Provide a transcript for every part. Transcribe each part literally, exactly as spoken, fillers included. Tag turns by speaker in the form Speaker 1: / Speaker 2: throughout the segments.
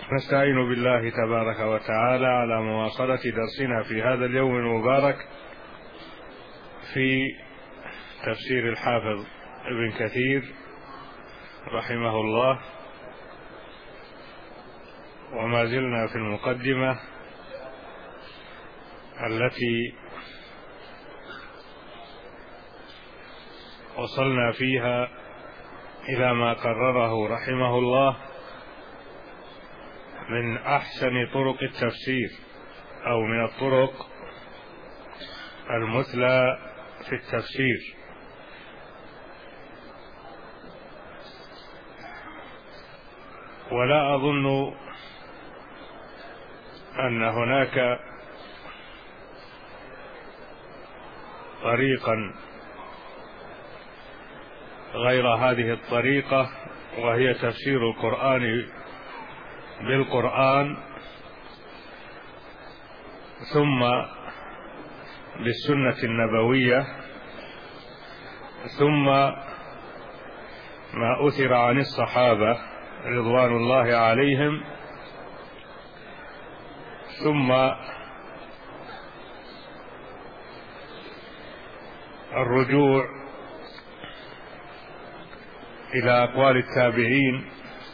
Speaker 1: نستعين بالله تبارك وتعالى على مواصلة درسنا في هذا اليوم المبارك في تفسير الحافظ ابن كثير رحمه الله، وما زلنا في المقدمة التي وصلنا فيها إلى ما قرره رحمه الله من أحسن طرق التفسير أو من الطرق المثلى في التفسير. ولا أظن أن هناك طريقا غير هذه الطريقة، وهي تفسير القرآن بالقرآن ثم بالسنة النبوية ثم ما أثر عن الصحابة رضوان الله عليهم، ثم الرجوع إلى أقوال التابعين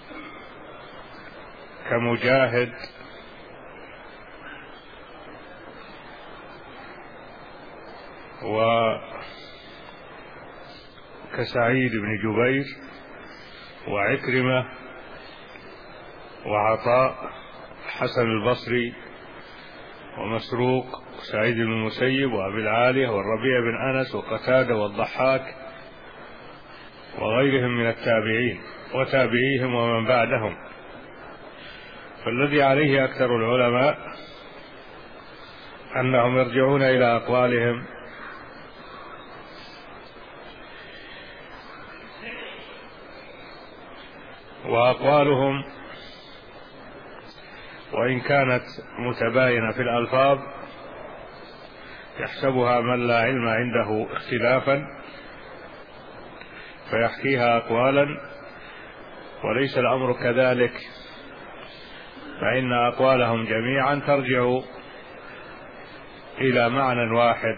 Speaker 1: كمجاهد وكسعيد بن جبير وعكرمة وعطاء حسن البصري ومسروق وسعيد بن المسيب وأبي العالية والربيع بن أنس وقتادة والضحاك وغيرهم من التابعين وتابعيهم ومن بعدهم. فالذي عليه أكثر العلماء أنهم يرجعون إلى أقوالهم وأقوالهم وإن كانت متباينة في الألفاظ يحسبها من لا علم عنده اختلافا فيحكيها أقوالا، وليس الأمر كذلك، فإن أقوالهم جميعا ترجع إلى معنى واحد.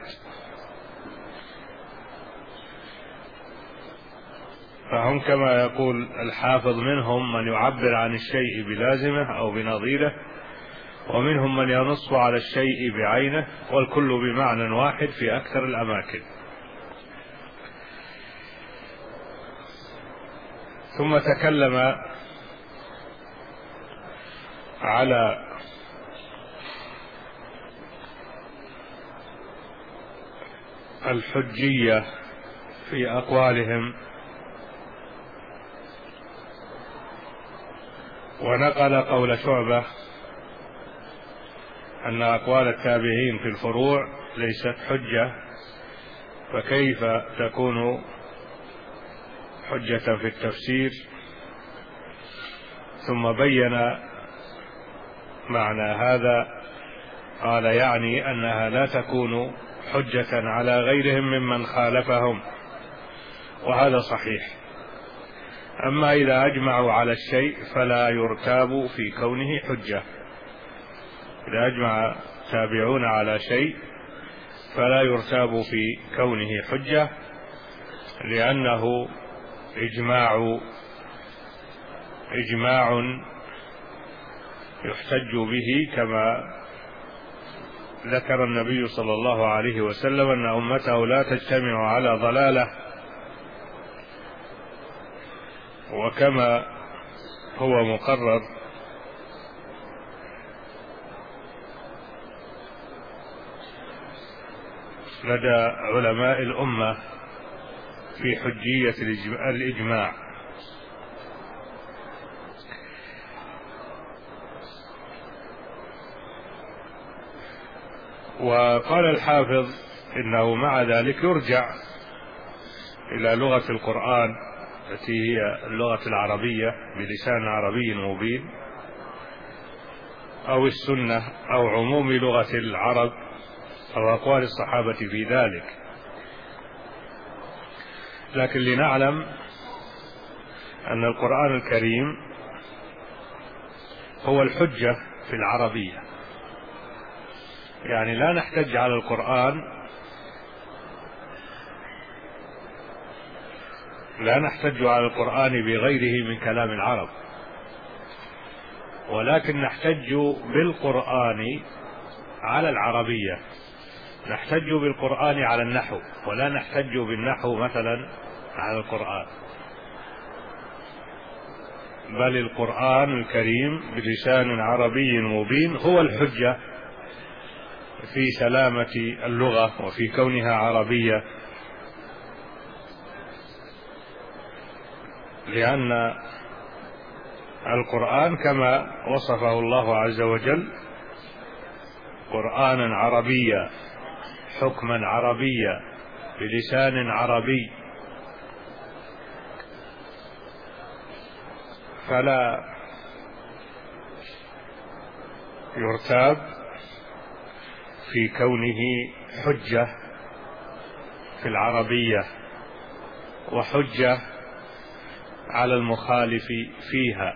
Speaker 1: فهم كما يقول الحافظ منهم من يعبر عن الشيء بلازمه أو بنظيره، ومنهم من ينص على الشيء بعينه، والكل بمعنى واحد في أكثر الأماكن. ثم تكلم على الحجية في أقوالهم، ونقل قول شعبة أن أقوال التابعين في الفروع ليست حجة، فكيف تكون حجة في التفسير؟ ثم بين معنى هذا، قال يعني أنها لا تكون حجة على غيرهم ممن خالفهم، وهذا صحيح. أما إذا أجمعوا على الشيء فلا يرتاب في كونه حجة. إذا أجمع تابعون على شيء فلا يرتاب في كونه حجة، لأنه إجماع إجماع يحتج به، كما ذكر النبي صلى الله عليه وسلم أن أمته لا تجتمع على ضلالة، وكما هو مقرر لدى علماء الأمة في حجية الإجماع. وقال الحافظ إنه مع ذلك يرجع إلى لغة القرآن التي هي اللغة العربية بلسان عربي مبين، أو السنة، أو عموم لغة العرب، أو أقوال الصحابة في ذلك. لكن لنعلم أن القرآن الكريم هو الحجة في العربية، يعني لا نحتج على القرآن لا نحتج على القرآن بغيره من كلام العرب، ولكن نحتج بالقرآن على العربية. نحتج بالقرآن على النحو، ولا نحتج بالنحو مثلا على القرآن، بل القرآن الكريم بلسان عربي مبين هو الحجة في سلامة اللغة وفي كونها عربية، لأن القرآن كما وصفه الله عز وجل قرآنا عربيا حكما عربيا بلسان عربي، فلا يرتاب في كونه حجة في العربية وحجة على المخالف فيها.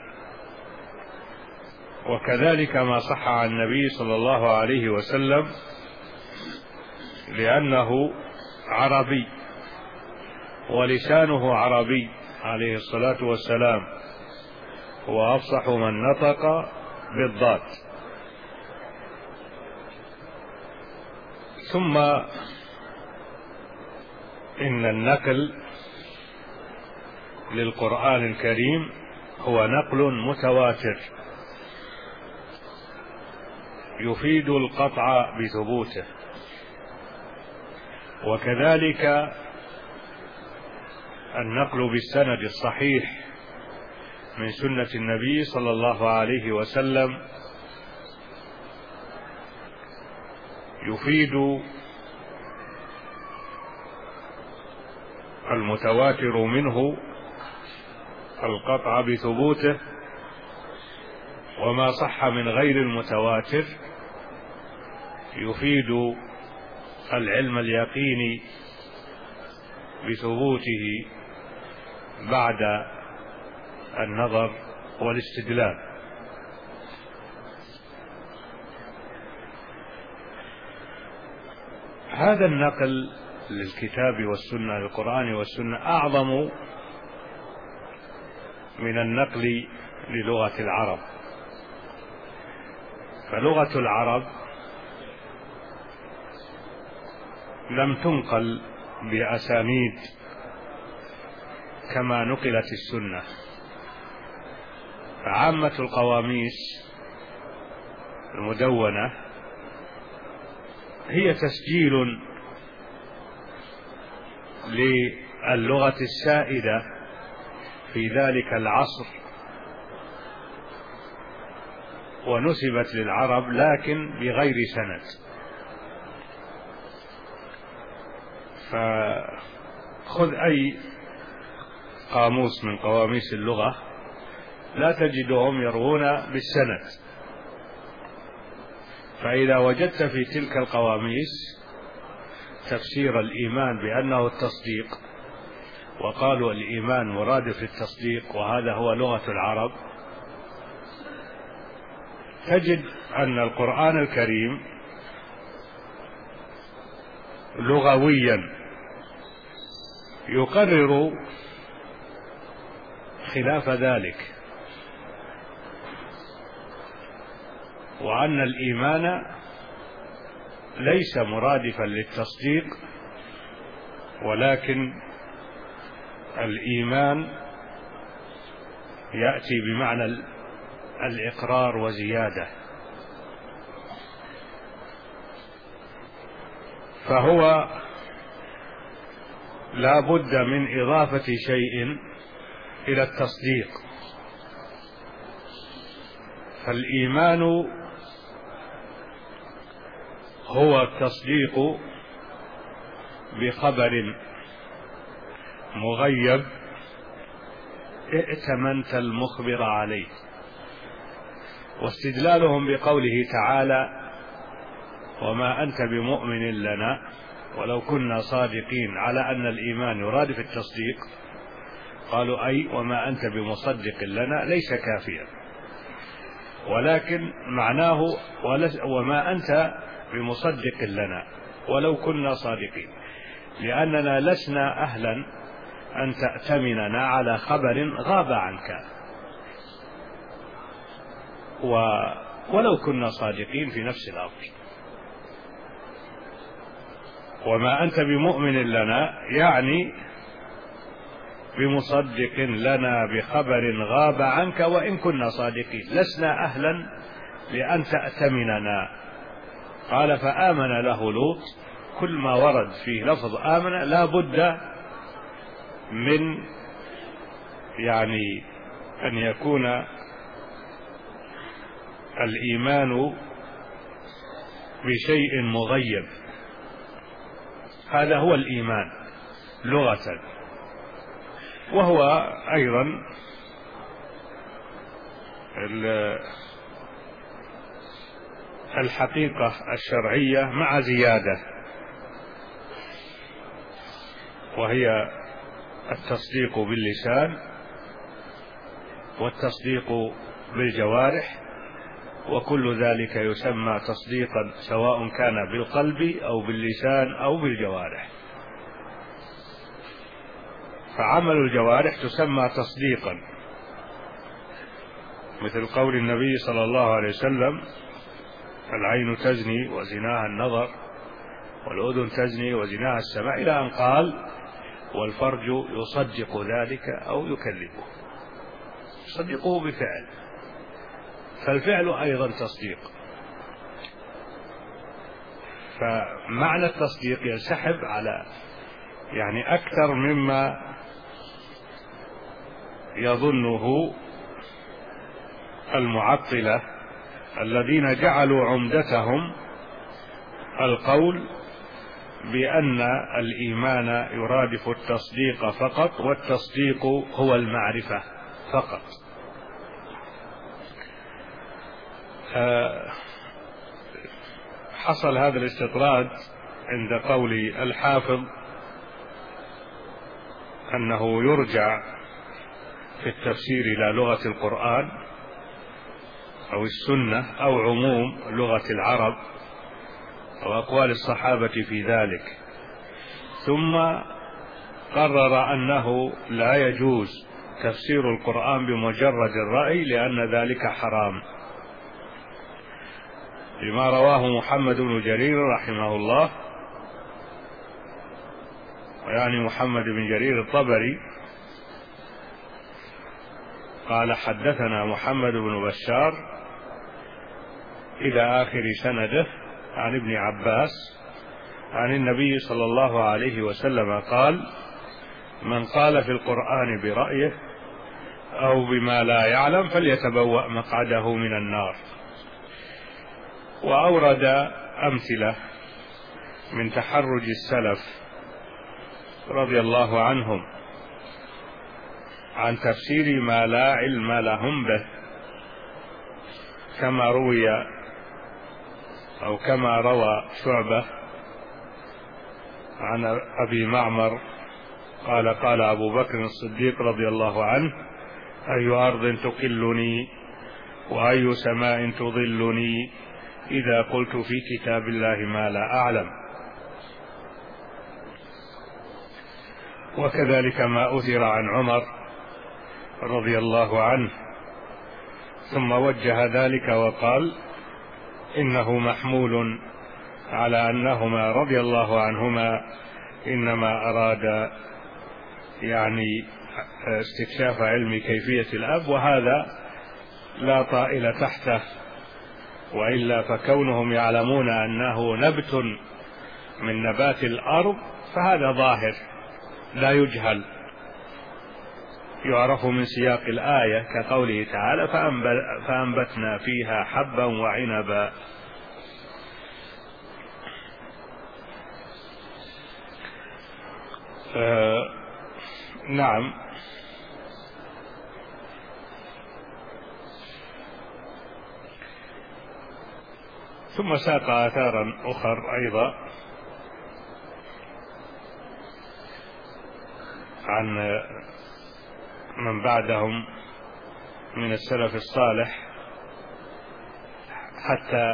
Speaker 1: وكذلك ما صح عن النبي صلى الله عليه وسلم، لأنه عربي ولسانه عربي عليه الصلاة والسلام، هو أفصح من نطق بالضاد. ثم إن النقل للقرآن الكريم هو نقل متواتر يفيد القطع بثبوته، وكذلك النقل بالسند الصحيح من سنة النبي صلى الله عليه وسلم يفيد المتواتر منه القطع بثبوته، وما صح من غير المتواتر يفيد العلم اليقيني بثبوته بعد النظر والاستدلال. هذا النقل للكتاب والسنة للقرآن والسنة أعظم من النقل للغة العرب، فلغة العرب لم تنقل بأسانيد كما نقلت السنة، فعامة القواميس المدونة هي تسجيل للغة السائدة في ذلك العصر، ونسبت للعرب لكن بغير سند. فخذ أي قاموس من قواميس اللغة لا تجدهم يروون بالسند، فإذا وجدت في تلك القواميس تفسير الإيمان بأنه التصديق، وقالوا الإيمان مرادف للتصديق وهذا هو لغة العرب، تجد أن القرآن الكريم لغويا يقرر خلاف ذلك، وأن الإيمان ليس مرادفا للتصديق، ولكن الإيمان يأتي بمعنى الإقرار وزيادة، فهو لا بد من إضافة شيء إلى التصديق. فالإيمان هو التصديق بخبر مغيب ائتمنت المخبر عليه، واستدلالهم بقوله تعالى وما أنت بمؤمن لنا ولو كنا صادقين على أن الإيمان يراد في التصديق، قالوا أي وما أنت بمصدق لنا ليس كافيا، ولكن معناه وما أنت بمصدق لنا ولو كنا صادقين، لأننا لسنا أهلا أن تأتمننا على خبر غاب عنك ولو كنا صادقين في نفس الأمر. وما أنت بمؤمن لنا يعني بمصدق لنا بخبر غاب عنك وإن كنا صادقين، لسنا أهلا لأن تأتمننا. قال فآمن له لوط، كل ما ورد فيه لفظ آمن لا بد من يعني أن يكون الإيمان بشيء مغيب، هذا هو الإيمان لغة، وهو أيضا الحقيقة الشرعية مع زيادة، وهي التصديق باللسان والتصديق بالجوارح، وكل ذلك يسمى تصديقا سواء كان بالقلب أو باللسان أو بالجوارح. فعمل الجوارح تسمى تصديقا، مثل قول النبي صلى الله عليه وسلم العين تزني وزناها النظر والأذن تزني وزناها السمع، إلى أن قال والفرج يصدق ذلك أو يكذبه، يصدقه بفعل، فالفعل أيضا تصديق. فمعنى التصديق ينسحب على يعني أكثر مما يظنه المعطلة الذين جعلوا عمدتهم القول بأن الإيمان يرادف التصديق فقط، والتصديق هو المعرفة فقط. حصل هذا الاستطراد عند قول الحافظ أنه يرجع في التفسير إلى لغة القرآن أو السنة أو عموم لغة العرب أو أقوال الصحابة في ذلك، ثم قرر أنه لا يجوز تفسير القرآن بمجرد الرأي لأن ذلك حرام، لما رواه محمد بن جرير رحمه الله، ويعني محمد بن جرير الطبري، قال حدثنا محمد بن بشار إلى آخر سنده عن ابن عباس عن النبي صلى الله عليه وسلم قال من قال في القرآن برأيه أو بما لا يعلم فليتبوأ مقعده من النار. وأورد أمثلة من تحرج السلف رضي الله عنهم عن تفسير ما لا علم لهم به، كما روي أو كما روى شعبة عن أبي معمر قال قال أبو بكر الصديق رضي الله عنه أي أرض تقلني وأي سماء تظلني إذا قلت في كتاب الله ما لا أعلم. وكذلك ما أثر عن عمر رضي الله عنه، ثم وجه ذلك وقال إنه محمول على أنهما رضي الله عنهما إنما أراد يعني استكشاف علم كيفية الأب، وهذا لا طائل تحته، وإلا فكونهم يعلمون أنه نبت من نبات الأرض فهذا ظاهر لا يجهل، يعرف من سياق الآية كقوله تعالى فأنبتنا فيها حبا وعنبا. آه نعم. ثم ساق آثارا أخر أيضا عن من بعدهم من السلف الصالح حتى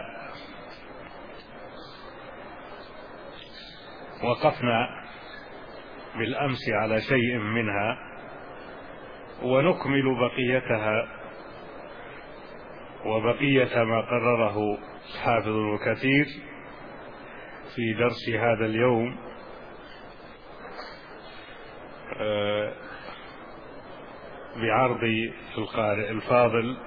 Speaker 1: وقفنا بالأمس على شيء منها ونكمل بقيتها وبقية ما قرره حافظ ابن كثير في درس هذا اليوم بعرض القارئ الفاضل،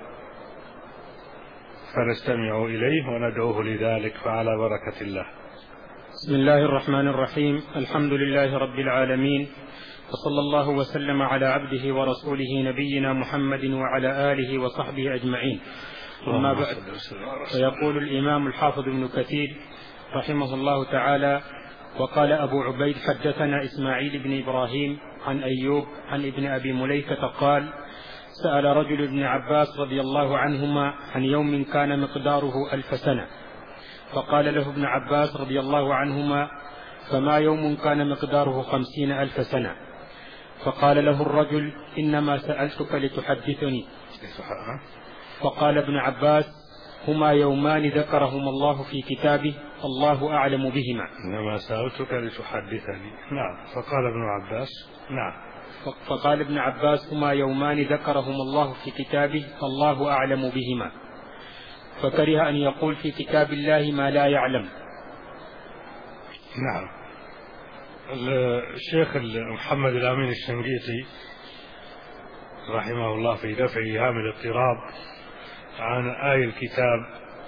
Speaker 1: فنستمع إليه وندعوه لذلك، فعلى بركة الله.
Speaker 2: بسم الله الرحمن الرحيم. الحمد لله رب العالمين، وصلى الله وسلم على عبده ورسوله نبينا محمد وعلى آله وصحبه أجمعين. أما بعد، فيقول الإمام الحافظ ابن كثير رحمه الله تعالى: وقال أبو عبيد حدثنا إسماعيل بن إبراهيم عن أيوب عن ابن أبي مليكة قال: سأل رجل ابن عباس رضي الله عنهما عن يوم كان مقداره ألف سنة، فقال له ابن عباس رضي الله عنهما: فما يوم كان مقداره خمسين ألف سنة؟ فقال له الرجل: إنما سألتك لتحدثني. فقال ابن عباس: هما يومان ذكرهما الله في كتابه الله أعلم بهما.
Speaker 1: إنما سألتك لتحدثني. نعم. فقال ابن عباس: نعم.
Speaker 2: فقال ابن عباس: هما يومان ذكرهما الله في كتابه الله أعلم بهما. فكره أن يقول في كتاب الله ما لا يعلم.
Speaker 1: نعم. الشيخ محمد الأمين الشنقيطي رحمه الله في دفع إيهام الاضطراب عن آي الكتاب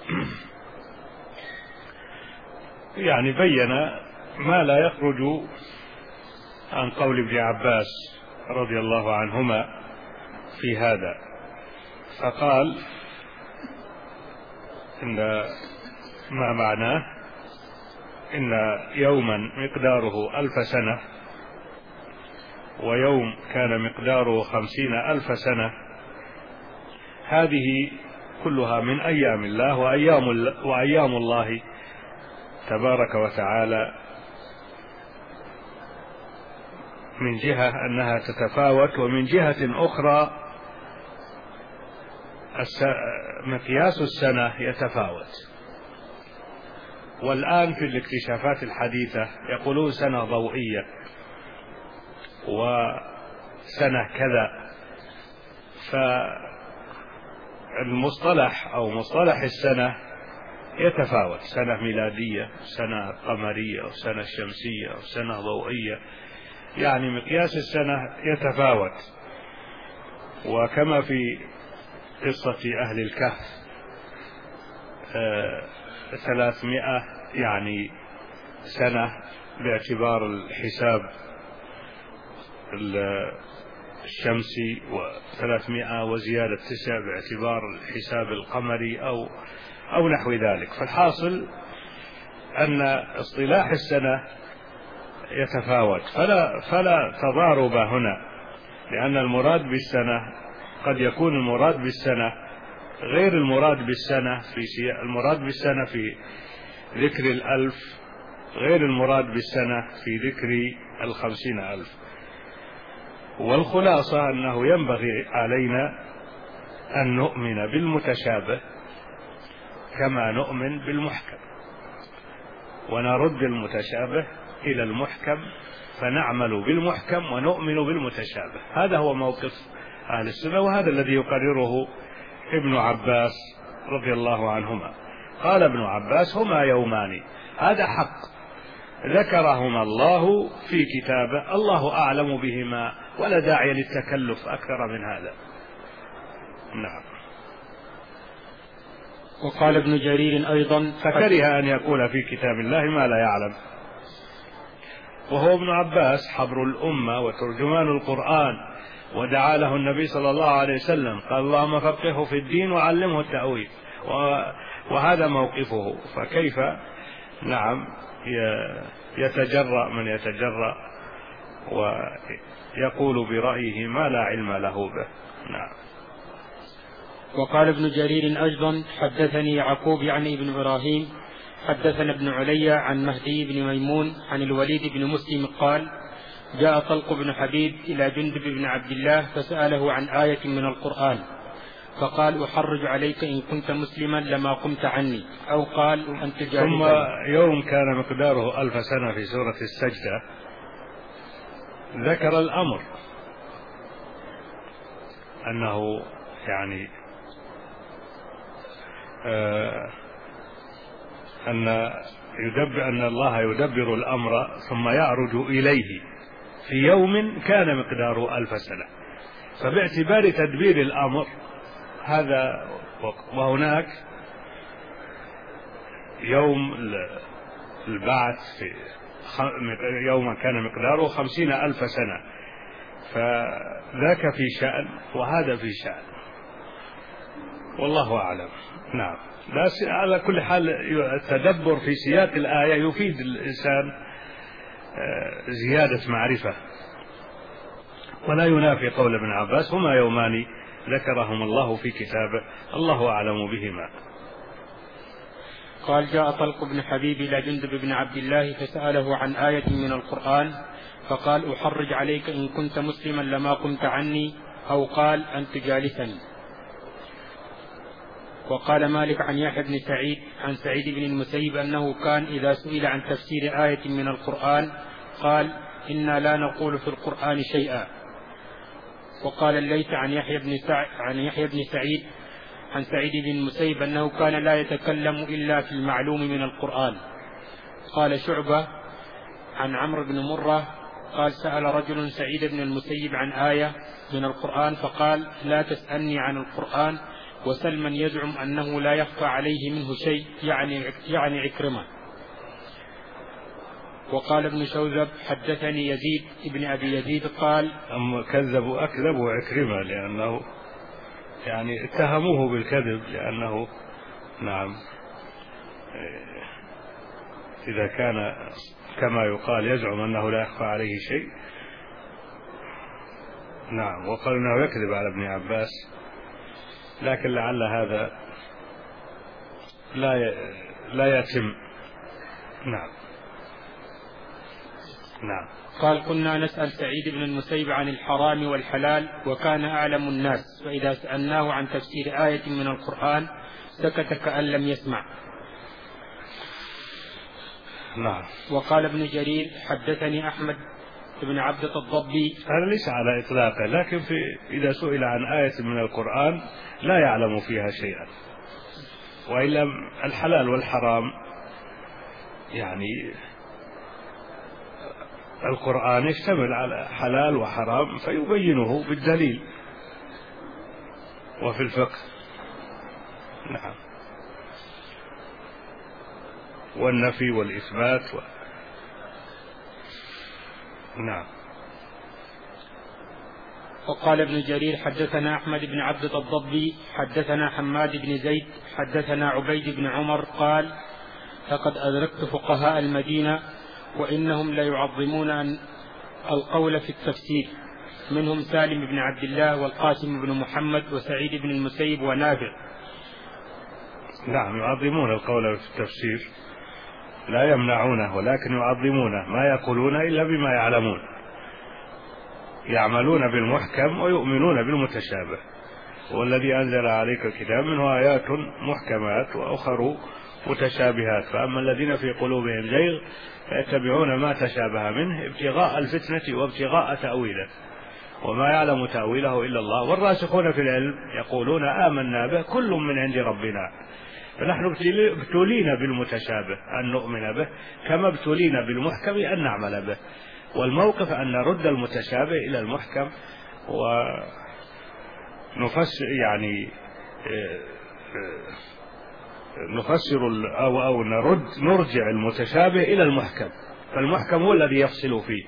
Speaker 1: يعني بين ما لا يخرج عن قول ابن عباس رضي الله عنهما في هذا، فقال إن ما معناه إن يوما مقداره ألف سنة ويوم كان مقداره خمسين ألف سنة، هذه كلها من أيام الله وأيام, وأيام الله تبارك وتعالى من جهة أنها تتفاوت، ومن جهة أخرى مقياس السنة يتفاوت. والآن في الاكتشافات الحديثة يقولون سنة ضوئية وسنة كذا، فالمصطلح أو مصطلح السنة يتفاوت، سنة ميلادية، سنة قمرية، أو سنة شمسية، أو سنة ضوئية، يعني مقياس السنة يتفاوت. وكما في قصة أهل الكهف ثلاثمائة يعني سنة باعتبار الحساب الشمسي، وثلاثمائة وزيادة تسع باعتبار الحساب القمري أو أو نحو ذلك. فالحاصل أن اصطلاح السنة يتفاوت، فلا فلا تضارب هنا، لأن المراد بالسنة قد يكون المراد بالسنة غير المراد بالسنة في سياق المراد بالسنة في ذكر الألف غير المراد بالسنة في ذكر الخمسين ألف. والخلاصة أنه ينبغي علينا أن نؤمن بالمتشابه كما نؤمن بالمحكم، ونرد المتشابه إلى المحكم، فنعمل بالمحكم ونؤمن بالمتشابه. هذا هو موقف أهل السنة، وهذا الذي يقرره ابن عباس رضي الله عنهما. قال ابن عباس: هما يومان، هذا حق ذكرهما الله في كتابه الله أعلم بهما، ولا داعي للتكلف أكثر من هذا. نعم.
Speaker 2: وقال ابن جرير أيضا:
Speaker 1: فكره أن يقول في كتاب الله ما لا يعلم، وهو ابن عباس حبر الأمة وترجمان القرآن، ودعا له النبي صلى الله عليه وسلم قال: اللهم فقهه في الدين وعلمه التأويل، وهذا موقفه. فكيف نعم يتجرأ من يتجرأ ويقول برأيه ما لا علم له به. نعم.
Speaker 2: وقال ابن جرير أيضا: حدثني يعقوب يعني ابن إبراهيم حدثنا ابن علي عن مهدي بن ميمون عن الوليد بن مسلم قال: جاء طلق بن حبيب إلى جندب بن عبد الله فسأله عن آية من القرآن، فقال أحرج عليك إن كنت مسلما لما قمت عني، أو قال أنت جالسا.
Speaker 1: ثم يوم كان مقداره ألف سنة في سورة السجدة ذكر الأمر أنه يعني آه أن يدبر أن الله يدبر الأمر ثم يعرج إليه في يوم كان مقداره ألف سنة. فباعتبار تدبير الأمر هذا، وهناك يوم البعث في يوم كان مقداره خمسين ألف سنة، فذاك في شأن وهذا في شأن، والله أعلم. نعم. على كل حال التدبر في سياق الآية يفيد الإنسان زيادة معرفة، ولا ينافي قول ابن عباس: هما يومان ذكرهم الله في كتابه الله أعلم بهما.
Speaker 2: قال: جاء طلق بن حبيب إلى جندب بن عبد الله فسأله عن آية من القرآن فقال: أحرج عليك إن كنت مسلما لما قمت عني، أو قال: أنت جالسا. وقال مالك عن يحيى بن سعيد عن سعيد بن المسيب أنه كان إذا سئل عن تفسير آية من القرآن قال: إنا لا نقول في القرآن شيئا. وقال الليث عن يحيى بن سعيد عن يحيى بن سعيد عن سعيد بن المسيب أنه كان لا يتكلم إلا في المعلوم من القرآن. قال شعبة عن عمرو بن مرة قال: سأل رجل سعيد بن المسيب عن آية من القرآن فقال: لا تسألني عن القرآن وسل من يزعم أنه لا يخفى عليه منه شيء، يعني يعني عكرمة. وقال ابن شوذب: حدثني يزيد ابن أبي يزيد قال:
Speaker 1: أما كذبوا أكذبوا عكرمة لأنه يعني اتهموه بالكذب، لأنه نعم إذا كان كما يقال يزعم أنه لا يخفى عليه شيء، نعم، وقالوا أنه يكذب على ابن عباس، لكن لعل هذا لا لا يتم. نعم. نعم.
Speaker 2: قال: كنا نسأل سعيد بن المسيب عن الحرام والحلال وكان أعلم الناس، فإذا سألناه عن تفسير آية من القرآن سكت كأن لم يسمع.
Speaker 1: نعم.
Speaker 2: وقال ابن جرير: حدثني أحمد بن عبدة الضبي.
Speaker 1: هذا ليس على إطلاقه، لكن في إذا سئل عن آية من القرآن لا يعلم فيها شيئا، وإلا الحلال والحرام يعني القرآن يشتمل على حلال وحرام فيبينه بالدليل وفي الفقه. نعم. والنفي والإثبات و... نعم.
Speaker 2: وقال ابن جرير: حدثنا أحمد بن عبدة الضبي حدثنا حماد بن زيد حدثنا عبيد بن عمر قال: لقد أدركت فقهاء المدينة وإنهم لا يعظمون القول في التفسير، منهم سالم بن عبد الله والقاسم بن محمد وسعيد بن المسيب ونافع.
Speaker 1: نعم، يعظمون القول في التفسير، لا يمنعونه ولكن يعظمونه، ما يقولون إلا بما يعلمون، يعملون بالمحكم ويؤمنون بالمتشابه. والذي أنزل عليك الكتاب منه آيات محكمات وأخر متشابهات، فأما الذين في قلوبهم زيغ فيتبعون ما تشابه منه ابتغاء الفتنة وابتغاء تأويله وما يعلم تأويله إلا الله، والراسخون في العلم يقولون آمنا به كل من عند ربنا. فنحن ابتلينا بالمتشابه أن نؤمن به، كما ابتلينا بالمحكم أن نعمل به، والموقف أن نرد المتشابه إلى المحكم ونفسر يعني نفسر أو, أو نرد نرجع المتشابه إلى المحكم، فالمحكم هو الذي يفصل فيه،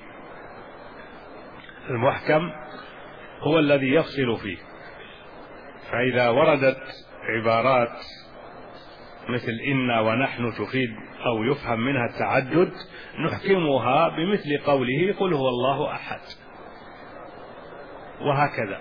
Speaker 1: المحكم هو الذي يفصل فيه. فإذا وردت عبارات مثل إن ونحن تفيد أو يفهم منها التعدد نحكمها بمثل قوله قل هو الله أحد، وهكذا.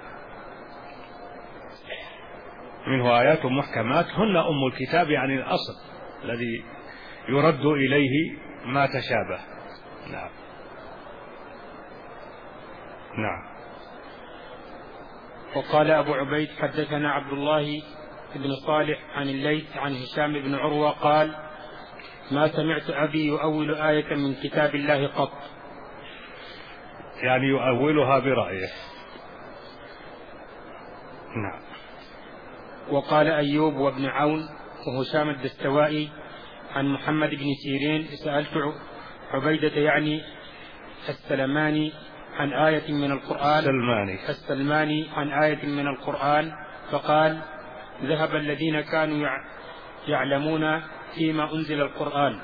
Speaker 1: منه آيات محكمات هن أم الكتاب، يعني الأصل الذي يرد إليه ما تشابه. نعم. نعم.
Speaker 2: وقال أبو عبيد حدثنا عبد الله بن صالح عن الليث عن هشام بن عروة قال ما سمعت أبي يؤول آية من كتاب الله قط.
Speaker 1: يعني يؤولها برأيه. نعم.
Speaker 2: وقال أيوب وابن عون وهشام الدستوائي عن محمد بن سيرين سألت عبيدة يعني السلماني عن آية من القرآن
Speaker 1: السلماني
Speaker 2: السلماني عن آية من القرآن فقال ذهب الذين كانوا يعلمون فيما أنزل القرآن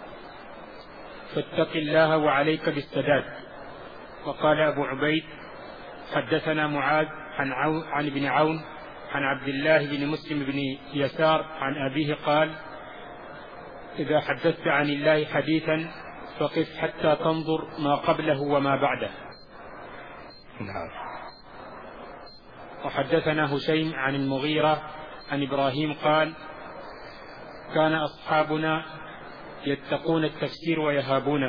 Speaker 2: فاتق الله وعليك بالسداد. وقال أبو عبيد حدثنا معاذ عن, عون عن ابن عون عن عبد الله بن مسلم بن يسار عن أبيه قال إذا حدثت عن الله حديثا فقف حتى تنظر ما قبله وما بعده.
Speaker 1: نعم.
Speaker 2: وحدثنا هشيم عن المغيرة عن إبراهيم قال كان أصحابنا يتقون التفسير ويهابونه.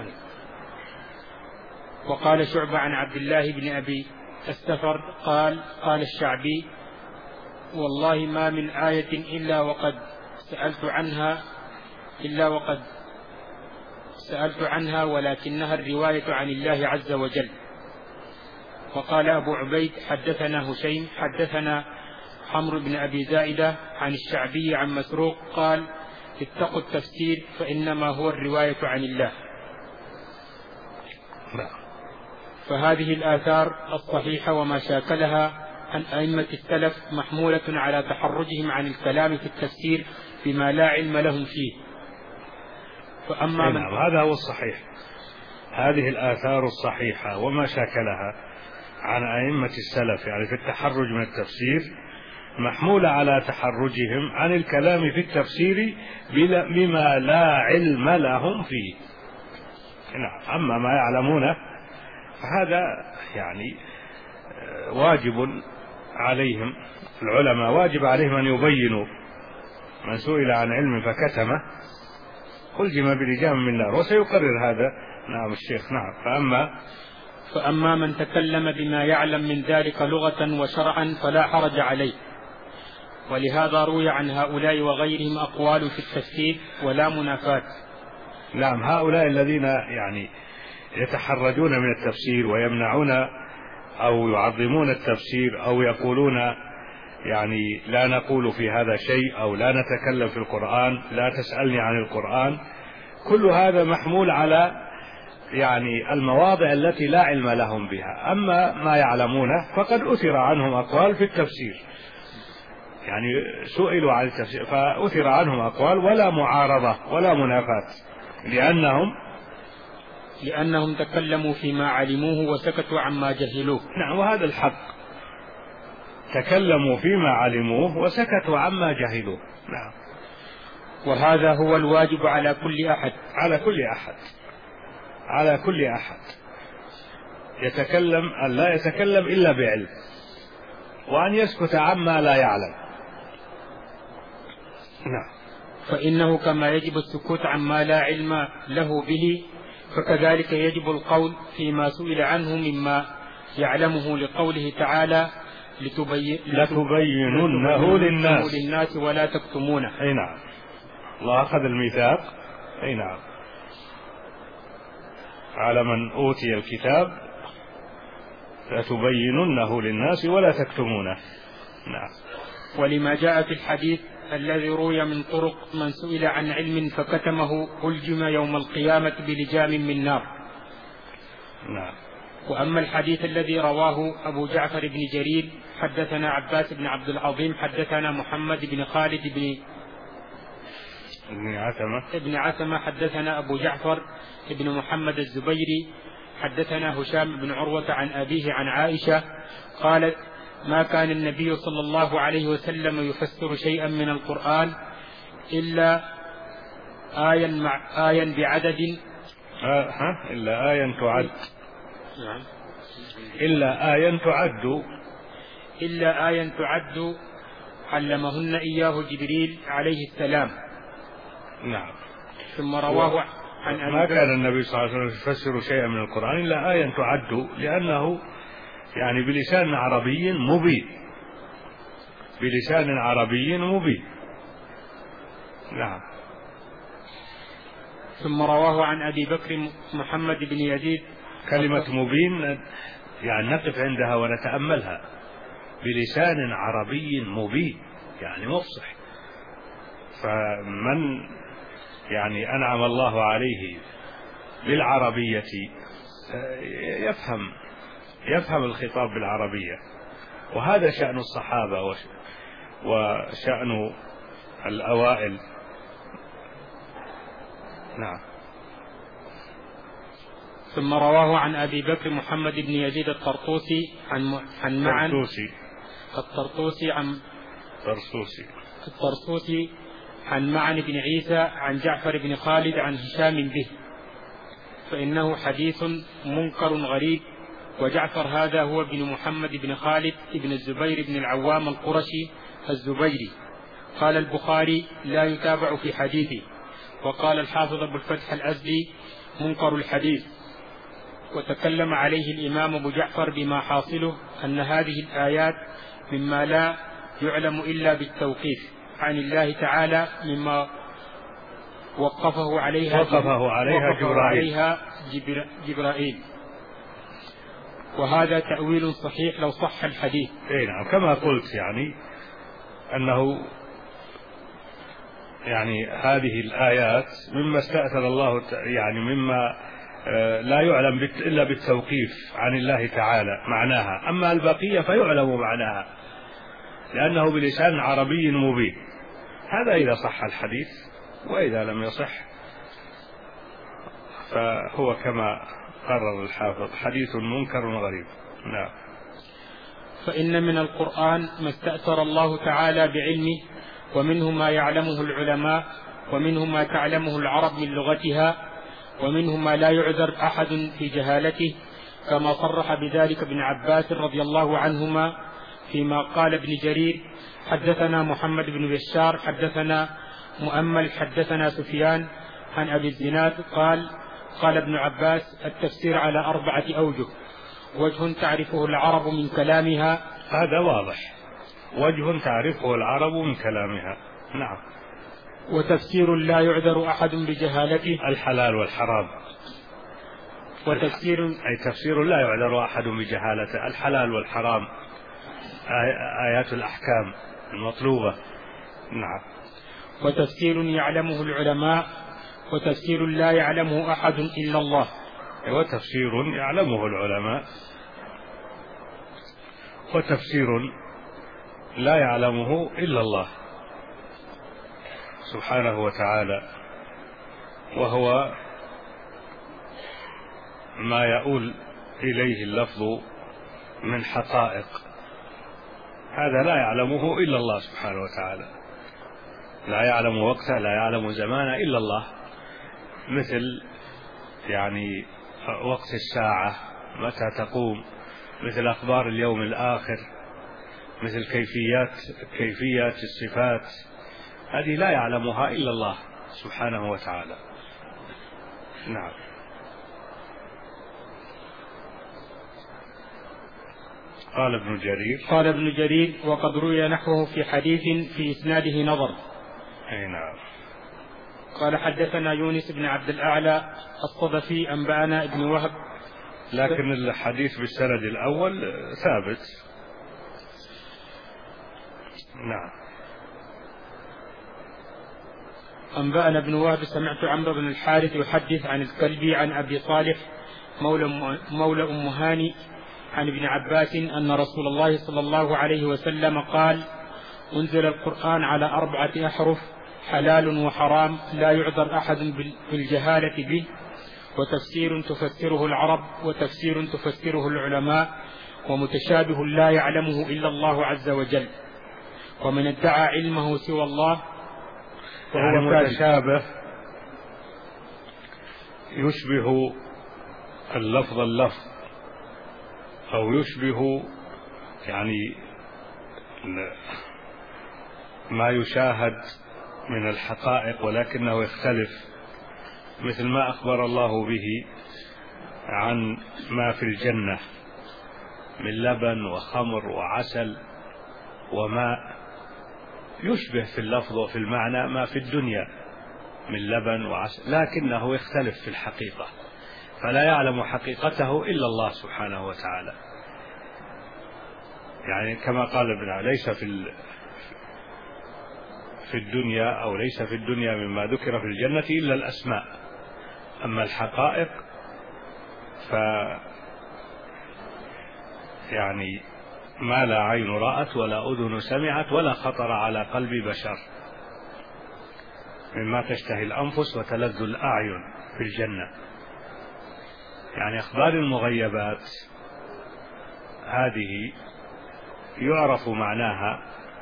Speaker 2: وقال شعبة عن عبد الله بن أبي السفر قال قال الشعبي والله ما من آية إلا وقد سألت عنها إلا وقد سألت عنها ولكنها الرواية عن الله عز وجل. وقال أبو عبيد حدثنا هشيم حدثنا عمرو بن أبي زائدة عن الشعبي عن مسروق قال اتقوا التفسير فإنما هو الرواية عن الله. فهذه الآثار الصحيحة وما شاكلها عن أئمة السلف محمولة على تحرجهم عن الكلام في التفسير بما لا علم لهم فيه. فأما من
Speaker 1: هذا هو الصحيح. هذه الآثار الصحيحة وما شاكلها عن أئمة السلف يعني في التحرج من التفسير محمولة على تحرجهم عن الكلام في التفسير بما لا علم لهم فيه. نعم. أما ما يعلمونه فهذا يعني واجب عليهم العلماء واجب عليهم أن يبينوا. من سئل عن علم فكتمه ألجم بلجام من نار وسيقرر هذا. نعم الشيخ. نعم. فأما
Speaker 2: فأما من تكلم بما يعلم من ذلك لغة وشرعا فلا حرج عليه. ولهذا روي عن هؤلاء وغيرهم أقوال في التفسير ولا منافاة.
Speaker 1: نعم. هؤلاء الذين يعني يتحرجون من التفسير ويمنعون أو يعظمون التفسير أو يقولون يعني لا نقول في هذا شيء أو لا نتكلم في القرآن لا تسألني عن القرآن كل هذا محمول على يعني المواضع التي لا علم لهم بها. أما ما يعلمونه فقد أثر عنهم أقوال في التفسير يعني سئلوا عن التفسير فأثر عنهم أقوال ولا معارضة ولا منافاة لأنهم
Speaker 2: لأنهم تكلموا فيما علموه وسكتوا عما جهلوه.
Speaker 1: نعم. وهذا الحق. تكلموا فيما علموه وسكتوا عما جهلوه. نعم.
Speaker 2: وهذا هو الواجب على كل أحد
Speaker 1: على كل أحد على كل أحد يتكلم أن لا يتكلم إلا بعلم وأن يسكت عما لا يعلم. نعم.
Speaker 2: فإنه كما يجب السكوت عما لا علم له به فكذلك يجب القول فيما سئل عنه مما يعلمه لقوله تعالى لتبين
Speaker 1: لتبيننه للناس.
Speaker 2: للناس ولا تكتمونه.
Speaker 1: أي نعم. الله أخذ الميثاق. أي نعم. على من أوتي الكتاب لتبيننه للناس ولا تكتمونه. نعم.
Speaker 2: ولما جاء في الحديث الذي روي من طرق من سئل عن علم فكتمه ألجم يوم القيامة بلجام من نار.
Speaker 1: نعم.
Speaker 2: وأما الحديث الذي رواه أبو جعفر بن جرير حدثنا عباس بن عبد العظيم حدثنا محمد بن خالد بن
Speaker 1: ابن عثمة
Speaker 2: ابن عثمة حدثنا أبو جعفر ابن محمد الزبيري حدثنا هشام بن عروة عن أبيه عن عائشة قالت ما كان النبي صلى الله عليه وسلم يفسر شيئا من القرآن إلا آيا مع آيا بعدد
Speaker 1: آه ها إلا آيا تعد. نعم. إلا آيا تعد
Speaker 2: إلا آيا تعد علمهن إياه جبريل عليه السلام.
Speaker 1: نعم.
Speaker 2: ثم رواه عن
Speaker 1: ما كان النبي صلى الله عليه وسلم يفسر شيئا من القرآن إلا آيا تعد لأنه يعني بلسان عربي مبين بلسان عربي مبين. نعم.
Speaker 2: ثم رواه عن أبي بكر محمد بن يزيد.
Speaker 1: كلمة مبين يعني نقف عندها ونتأملها، بلسان عربي مبين يعني مفصح. فمن يعني أنعم الله عليه بالعربية يفهم يفهم الخطاب بالعربية، وهذا شأن الصحابة وشأن الأوائل. نعم.
Speaker 2: ثم رواه عن أبي بكر محمد بن يزيد الطرطوسي عن عن معن
Speaker 1: الطرطوسي
Speaker 2: الطرطوسي عن
Speaker 1: الطرطوسي
Speaker 2: الطرطوسي عن معن بن عيسى عن جعفر بن خالد عن هشام به، فإنه حديث منكر غريب. وجعفر هذا هو ابن محمد بن خالد بن الزبير بن العوام القرشي الزبيري. قال البخاري لا يتابع في حديثه. وقال الحافظ أبو الفتح الأزدي منكر الحديث. وتكلم عليه الإمام أبو جعفر بما حاصله أن هذه الآيات مما لا يعلم إلا بالتوقيف عن الله تعالى، مما وقفه عليها
Speaker 1: وقفه عليها
Speaker 2: وقفه
Speaker 1: جبرائيل,
Speaker 2: عليها جبرائيل. وهذا تأويل صحيح لو صح الحديث.
Speaker 1: اي نعم، كما قلت يعني أنه يعني هذه الآيات مما استأثر الله يعني مما لا يعلم إلا بالتوقيف عن الله تعالى معناها، أما البقية فيعلم معناها لأنه بلسان عربي مبين. هذا إذا صح الحديث، وإذا لم يصح فهو كما قرر الحافظ حديث منكر غريب. نعم.
Speaker 2: فإن من القرآن ما استأثر الله تعالى بعلمه، ومنه ما يعلمه العلماء، ومنه ما تعلمه العرب من لغتها، ومنه ما لا يعذر أحد في جهالته، كما صرح بذلك ابن عباس رضي الله عنهما فيما قال ابن جرير حدثنا محمد بن بشار حدثنا مؤمل حدثنا سفيان عن أبي الزناد قال قال ابن عباس التفسير على أربعة أوجه: وجه تعرفه العرب من كلامها،
Speaker 1: هذا واضح، وجه تعرفه العرب من كلامها. نعم.
Speaker 2: وتفسير لا يعذر أحد بجهالته،
Speaker 1: الحلال والحرام.
Speaker 2: وتفسير
Speaker 1: أي تفسير لا يعذر أحد بجهالته، الحلال والحرام، آيات الأحكام المطلوبة. نعم.
Speaker 2: وتفسير يعلمه العلماء، وتفسير لا يعلمه أحد إلا الله.
Speaker 1: وتفسير يعلمه العلماء، وتفسير لا يعلمه إلا الله سبحانه وتعالى، وهو ما يؤول إليه اللفظ من حقائق، هذا لا يعلمه إلا الله سبحانه وتعالى، لا يعلم وقته، لا يعلم زمانه إلا الله، مثل يعني وقت الساعة متى تقوم، مثل أخبار اليوم الآخر، مثل كيفيات كيفيات الصفات، هذه لا يعلمها إلا الله سبحانه وتعالى. نعم. قال ابن جرير
Speaker 2: قال ابن جرير وقد روي نحوه في حديث في إسناده نظر.
Speaker 1: أي نعم.
Speaker 2: قال حدثنا يونس بن عبد الأعلى الصدفي أنبأنا ابن وهب،
Speaker 1: لكن الحديث بالسند الأول ثابت. نعم.
Speaker 2: أنبأنا ابن وهب سمعت عمرو بن الحارث يحدث عن الكلبي عن أبي صالح مولى, مولى أم هاني عن ابن عباس أن رسول الله صلى الله عليه وسلم قال: أنزل القرآن على أربعة أحرف حلال وحرام لا يعذر أحد بالجهالة به، وتفسير تفسره العرب، وتفسير تفسره العلماء، ومتشابه لا يعلمه إلا الله عز وجل، ومن ادعى علمه سوى الله
Speaker 1: وهو يعني متشابه يشبه اللفظ اللفظ، أو يشبه يعني ما يشاهد من الحقائق ولكنه يختلف، مثل ما أخبر الله به عن ما في الجنة من لبن وخمر وعسل وماء، يشبه في اللفظ وفي المعنى ما في الدنيا من لبن وعسل، لكنه يختلف في الحقيقة، فلا يعلم حقيقته إلا الله سبحانه وتعالى. يعني كما قال ابن ليس في في الدنيا أو ليس في الدنيا مما ذكر في الجنة إلا الأسماء، أما الحقائق ف يعني ما لا عين رأت ولا أذن سمعت ولا خطر على قلب بشر، مما تشتهي الأنفس وتلذ الأعين في الجنة. يعني أخبار المغيبات هذه يعرف معناها،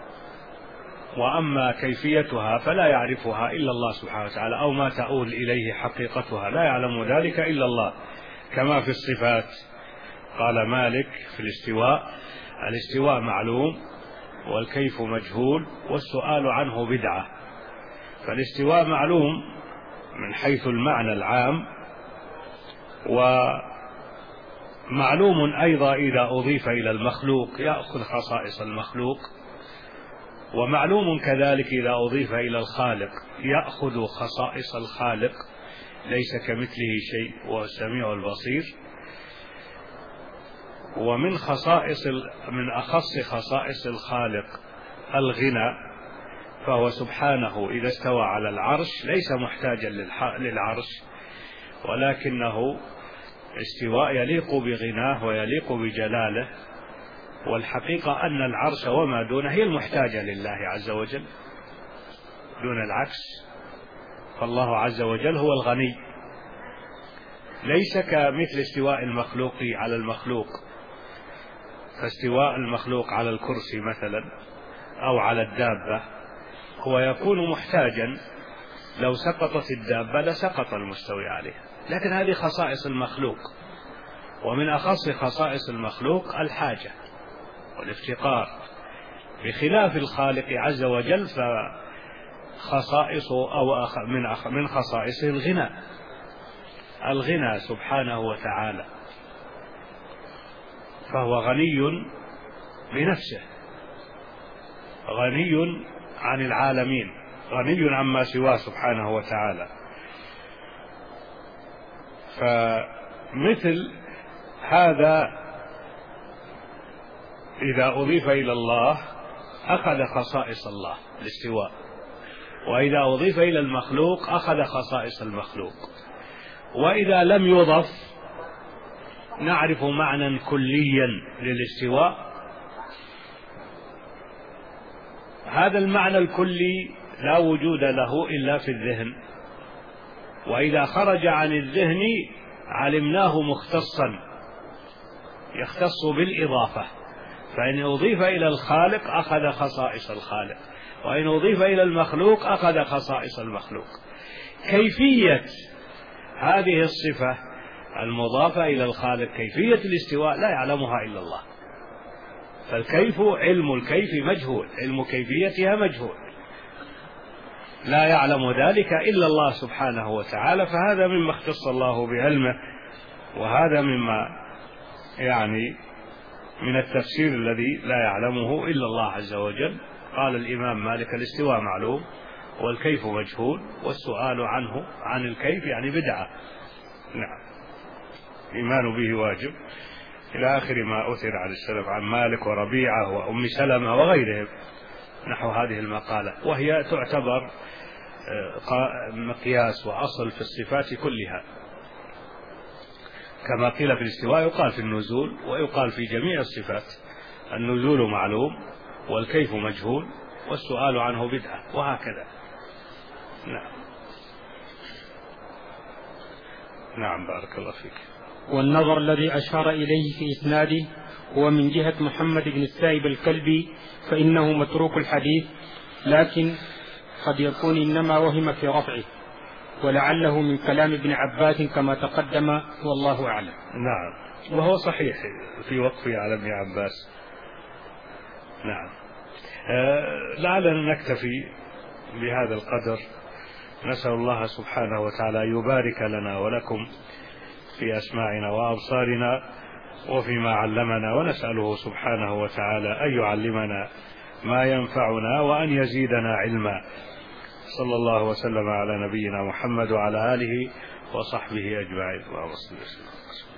Speaker 1: وأما كيفيتها فلا يعرفها إلا الله سبحانه وتعالى، أو ما تؤول إليه حقيقتها لا يعلم ذلك إلا الله. كما في الصفات قال مالك في الاستواء: الاستواء معلوم والكيف مجهول والسؤال عنه بدعة. فالاستواء معلوم من حيث المعنى العام، ومعلوم أيضا إذا أضيف إلى المخلوق يأخذ خصائص المخلوق، ومعلوم كذلك إذا أضيف إلى الخالق يأخذ خصائص الخالق، ليس كمثله شيء وهو السميع البصير. ومن خصائص من أخص خصائص الخالق الغنى، فهو سبحانه إذا استوى على العرش ليس محتاجا للعرش، ولكنه استواء يليق بغناه ويليق بجلاله، والحقيقة أن العرش وما دونه هي المحتاجة لله عز وجل دون العكس. فالله عز وجل هو الغني، ليس كمثل استواء المخلوق على المخلوق، فاستواء المخلوق على الكرسي مثلا أو على الدابة هو يكون محتاجا، لو سقطت الدابة لسقط المستوي عليها، لكن هذه خصائص المخلوق. ومن أخص خصائص المخلوق الحاجة والافتقار، بخلاف الخالق عز وجل فخصائصه أو من خصائصه الغنى الغنى سبحانه وتعالى، فهو غني بنفسه، غني عن العالمين، غني عما سواه سبحانه وتعالى. فمثل هذا إذا أضيف إلى الله أخذ خصائص الله الاستواء، وإذا أضيف إلى المخلوق أخذ خصائص المخلوق. وإذا لم يضف نعرف معنى كليا للاستواء، هذا المعنى الكلي لا وجود له إلا في الذهن، وإذا خرج عن الذهن علمناه مختصا يختص بالإضافة، فإن أضيف إلى الخالق أخذ خصائص الخالق، وإن أضيف إلى المخلوق أخذ خصائص المخلوق. كيفية هذه الصفة المضافة إلى الخالق، كيفية الاستواء لا يعلمها إلا الله، فالكيف علم الكيف مجهول، علم كيفيتها مجهول، لا يعلم ذلك إلا الله سبحانه وتعالى، فهذا مما اختص الله بعلمه، وهذا مما يعني من التفسير الذي لا يعلمه إلا الله عز وجل. قال الإمام مالك: الاستواء معلوم والكيف مجهول والسؤال عنه عن الكيف يعني بدعة. نعم، إيمان به واجب، إلى آخر ما أثر عن السلف عن مالك وربيعة وأم سلمة وغيرهم نحو هذه المقالة، وهي تعتبر مقياس وأصل في الصفات كلها، كما قيل في الاستواء يقال في النزول ويقال في جميع الصفات. النزول معلوم والكيف مجهول والسؤال عنه بدعة، وهكذا. نعم نعم بارك الله فيك.
Speaker 2: والنظر الذي أشار إليه في إسناده هو من جهة محمد بن السائب الكلبي، فإنه متروك الحديث، لكن قد يكون إنما وهم في رفعه، ولعله من كلام ابن عباس كما تقدم، والله أعلم.
Speaker 1: نعم، وهو صحيح في وقفه على ابن عباس. نعم، آه لعلنا نكتفي بهذا القدر، نسأل الله سبحانه وتعالى يبارك لنا ولكم في أسماعنا وأبصارنا وفيما علمنا، ونسأله سبحانه وتعالى أن يعلمنا ما ينفعنا وأن يزيدنا علما. صلى الله وسلم على نبينا محمد وعلى آله وصحبه أجمعين. اللهم صل وسلم.